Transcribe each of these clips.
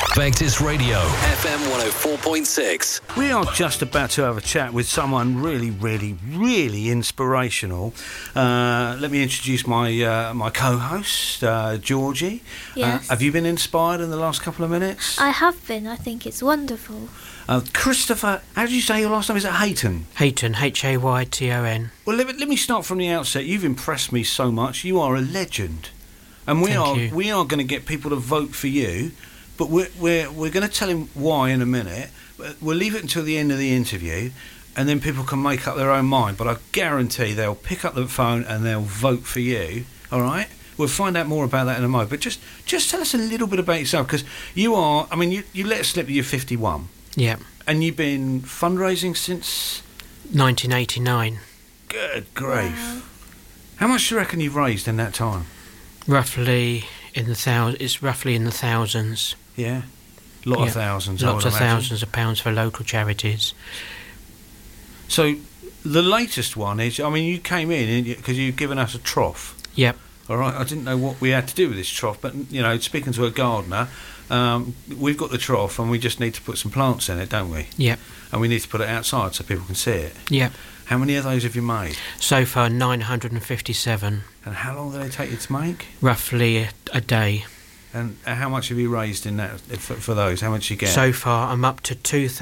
Vectis Radio, FM 104.6. We are just about to have a chat with someone really inspirational. Let me introduce my co-host, Georgie. Yes. Have you been inspired in the last couple of minutes? I have been. I think it's wonderful. Christopher, how do you say your last name? Is it Hayton? Hayton, Hayton. Well, let me start from the outset. You've impressed me so much. You are a legend. And we are going to get people to vote for you. But we're going to tell him why in a minute. We'll leave it until the end of the interview, and then people can make up their own mind. But I guarantee they'll pick up the phone and they'll vote for you. All right? We'll find out more about that in a moment. But just tell us a little bit about yourself, because you are. I mean, you let us slip that you're 51. Yeah. And you've been fundraising since 1989. Good grief! Wow. How much do you reckon you've raised in that time? Roughly in the It's roughly in the thousands. Yeah, lot of thousands. Lots of thousands of pounds for local charities. So the latest one is, I mean, you came in because you've given us a trough. Yep. All right, I didn't know what we had to do with this trough, but, you know, speaking to a gardener, we've got the trough and we just need to put some plants in it, don't we? Yep. And we need to put it outside so people can see it. Yep. How many of those have you made? So far, 957. And how long do they take you to make? Roughly a day. And how much have you raised in that for those? How much you get? So far, I'm up to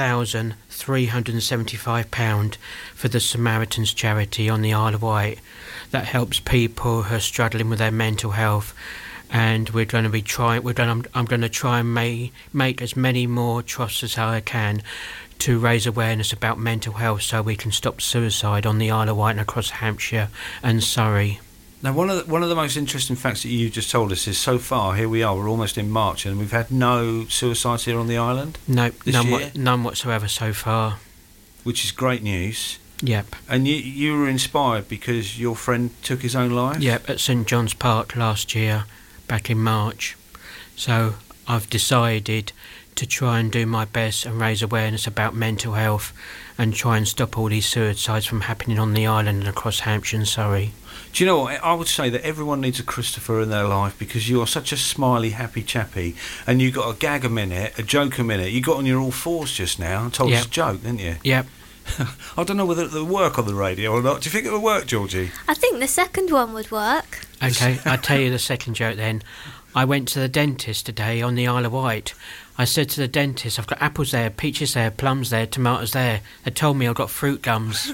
£2,375 for the Samaritans charity on the Isle of Wight. That helps people who are struggling with their mental health. And we're going to be trying. I'm going to try and make as many more trusts as I can to raise awareness about mental health, so we can stop suicide on the Isle of Wight and across Hampshire and Surrey. Now, one of the most interesting facts that you just told us is, so far, here we are, we're almost in March, and we've had no suicides here on the island. No, none none whatsoever so far. Which is great news. Yep. And you were inspired because your friend took his own life? Yep, at St John's Park last year, back in March. So I've decided to try and do my best and raise awareness about mental health and try and stop all these suicides from happening on the island and across Hampshire and Surrey. Do you know what? I would say that everyone needs a Christopher in their life, because you are such a smiley, happy chappy, and you got a gag a minute, a joke a minute. You got on your all fours just now and told us a joke, didn't you? Yep. I don't know whether it would work on the radio or not. Do you think it would work, Georgie? I think the second one would work. Okay, I'll tell you the second joke then. I went to the dentist today on the Isle of Wight. I said to the dentist, I've got apples there, peaches there, plums there, tomatoes there. They told me I've got fruit gums.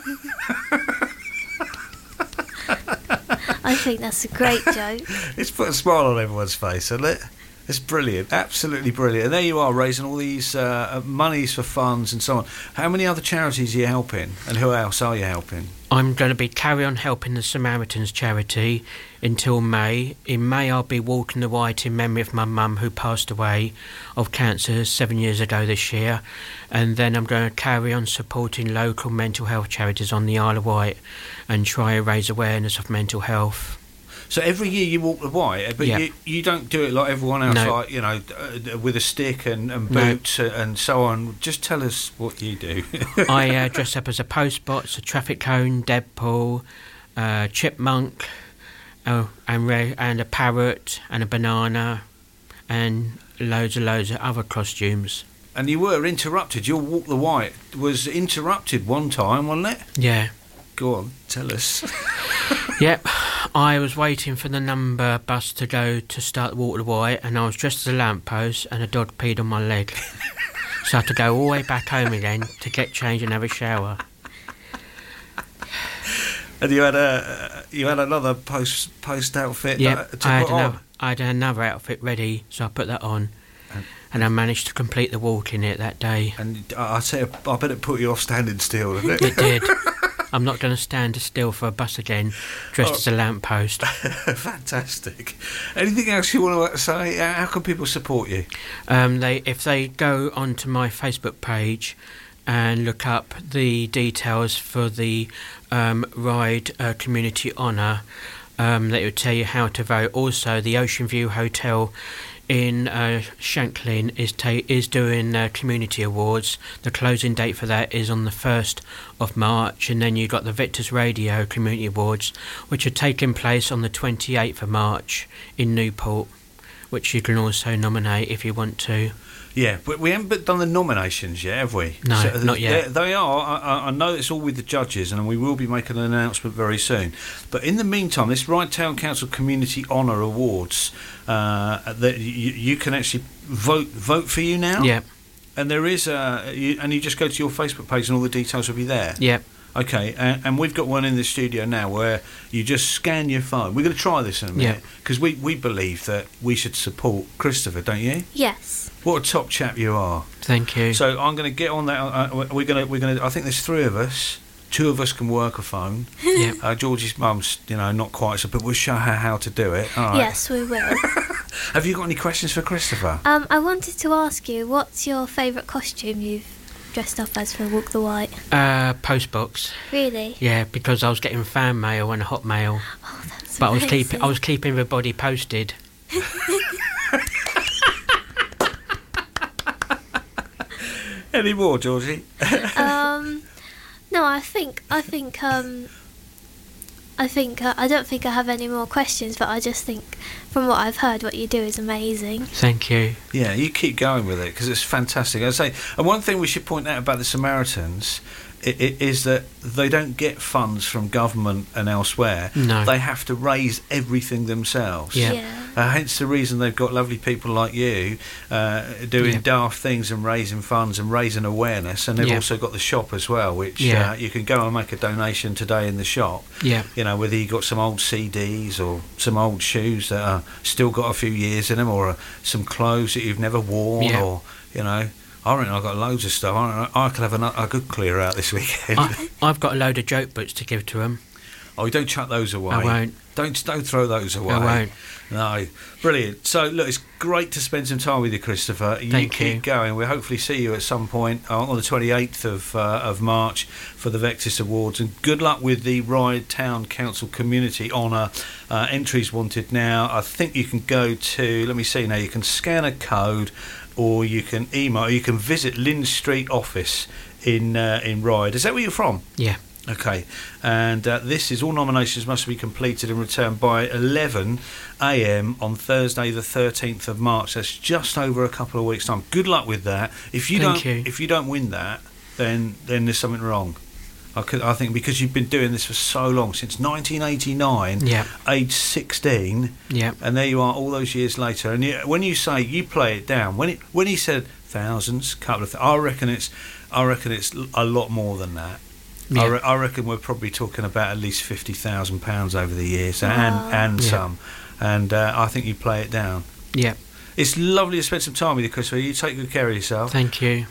I think that's a great joke. It's put a smile on everyone's face, hasn't it? It's brilliant, absolutely brilliant. And there you are, raising all these monies for funds and so on. How many other charities are you helping, and who else are you helping? I'm going to carry on helping the Samaritans charity until May. In May, I'll be walking the Wight in memory of my mum, who passed away of cancer 7 years ago this year. And then I'm going to carry on supporting local mental health charities on the Isle of Wight and try to raise awareness of mental health. So every year you walk the Wight, but you don't do it like everyone else, like, you know, with a stick and boots and so on. Just tell us what you do. I dress up as a postbox, a traffic cone, Deadpool, chipmunk, and a parrot and a banana, and loads of other costumes. And you were interrupted. Your walk the Wight was interrupted one time, wasn't it? Yeah. Go on, tell us. Yep, I was waiting for the number bus to go to start the Walk to the Wight, and I was dressed as a lamppost, and a dog peed on my leg. So I had to go all the way back home again to get changed and have a shower. And you had another post outfit. Yeah, I had another outfit ready, so I put that on. And I managed to complete the walk in it that day. And I bet it put you off standing still, didn't it? It did. I'm not going to stand still for a bus again, dressed as a lamppost. Fantastic. Anything else you want to say? How can people support you? If they go onto my Facebook page and look up the details for the Ride Community Honour, that will tell you how to vote. Also, the Ocean View Hotel in Shanklin is doing community awards. The closing date for that is on the 1st of March, and then you've got the Vectis Radio Community Awards, which are taking place on the 28th of March in Newport, which you can also nominate if you want to. Yeah, but we haven't done the nominations yet, have we? No, not yet. They are. I know it's all with the judges, and we will be making an announcement very soon. But in the meantime, this Ryde Town Council Community Honour Awards, that you can actually vote for you now. Yeah. And there is and you just go to your Facebook page, and all the details will be there. Yeah. Okay, and we've got one in the studio now where you just scan your phone. We're going to try this in a minute because we believe that we should support Christopher, don't you? Yes. What a top chap you are. Thank you. So I'm going to get on that. We're going to. I think there's 3 of us. 2 of us can work a phone. Yeah. Georgie's mum's, not quite so, but we'll show her how to do it. All right. Yes, we will. Have you got any questions for Christopher? I wanted to ask you, what's your favourite costume you've dressed up as for Walk the White? Postbox. Really? Yeah, because I was getting fan mail and hotmail. Oh, that's but amazing. I was keeping everybody posted. Any more, Georgie? No, I don't think I have any more questions, but I just think from what I've heard, what you do is amazing. Thank you. Yeah, you keep going with it because it's fantastic. I say, and one thing we should point out about the Samaritans is that they don't get funds from government and elsewhere. No. They have to raise everything themselves. Yeah. Hence the reason they've got lovely people like you doing daft things and raising funds and raising awareness. And they've also got the shop as well, which you can go and make a donation today in the shop. Yeah. Whether you got some old CDs or some old shoes that are still got a few years in them, or some clothes that you've never worn, or I reckon I've got loads of stuff. I could have a good clear out this weekend. I've got a load of joke books to give to them. Oh, don't chuck those away. I won't. Don't throw those away. I won't. No, brilliant. So look, it's great to spend some time with you, Christopher. Thank you. Keep going. We'll hopefully see you at some point on the 28th of March for the Vectis Awards, and good luck with the Ryde Town Council Community Honour. Entries wanted now. I think you can go to. Let me see now. You can scan a code, or you can email. Or you can visit Lynn Street office in Ryde. Is that where you're from? Yeah. Okay, and this is all nominations must be completed and returned by 11 a.m. on Thursday the 13th of March. That's just over a couple of weeks' time. Good luck with that. If you don't win that, then there's something wrong. I think because you've been doing this for so long, since 1989, age 16, and there you are all those years later. And when you say you play it down, when he said thousands, couple of I reckon it's a lot more than that. Yeah. I reckon we're probably talking about at least £50,000 over the years, and some. And I think you play it down. Yeah. It's lovely to spend some time with you, Christopher. You take good care of yourself. Thank you.